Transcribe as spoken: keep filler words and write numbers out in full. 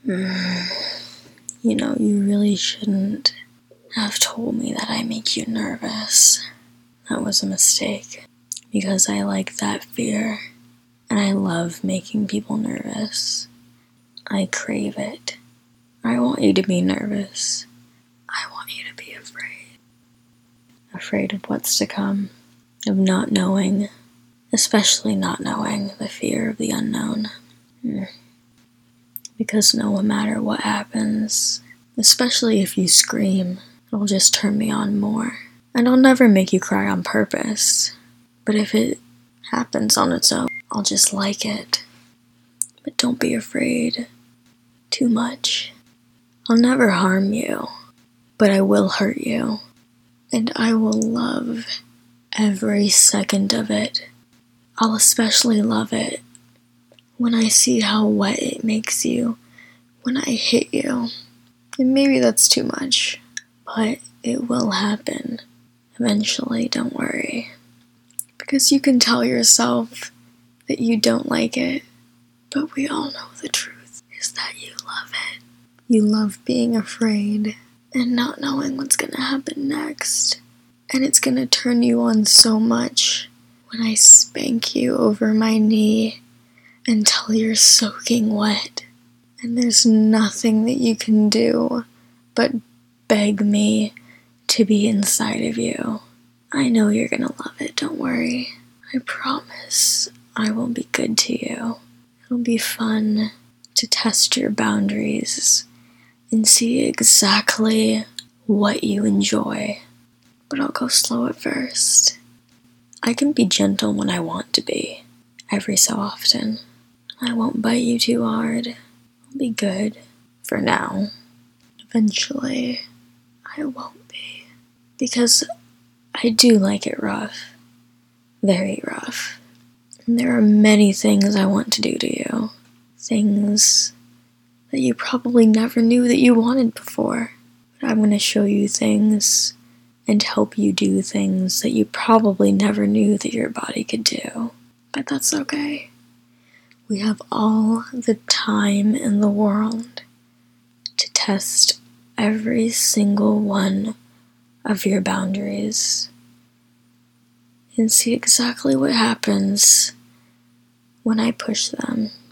You know, you really shouldn't have told me that I make you nervous. That was a mistake. Because I like that fear. And I love making people nervous. I crave it. I want you to be nervous. I want you to be afraid. Afraid of what's to come. Of not knowing. Especially not knowing. The fear of the unknown. Mm. Because no matter what happens, especially if you scream, it'll just turn me on more. And I'll never make you cry on purpose. But if it happens on its own, I'll just like it. But don't be afraid too much. I'll never harm you, but I will hurt you. And I will love every second of it. I'll especially love it when I see how wet it makes you when I hit you. And maybe that's too much, but it will happen eventually, don't worry. Because you can tell yourself that you don't like it, but we all know the truth is that you love it. You love being afraid and not knowing what's gonna happen next. And it's gonna turn you on so much when I spank you over my knee until you're soaking wet. And there's nothing that you can do but beg me to be inside of you. I know you're gonna love it, don't worry. I promise I will be good to you. It'll be fun to test your boundaries and see exactly what you enjoy. But I'll go slow at first. I can be gentle when I want to be, every so often. I won't bite you too hard. I'll be good for now. Eventually, I won't be. Because I do like it rough. Very rough. And there are many things I want to do to you. Things that you probably never knew that you wanted before. But I'm going to show you things and help you do things that you probably never knew that your body could do. But that's okay. We have all the time in the world to test every single one of your boundaries and see exactly what happens when I push them.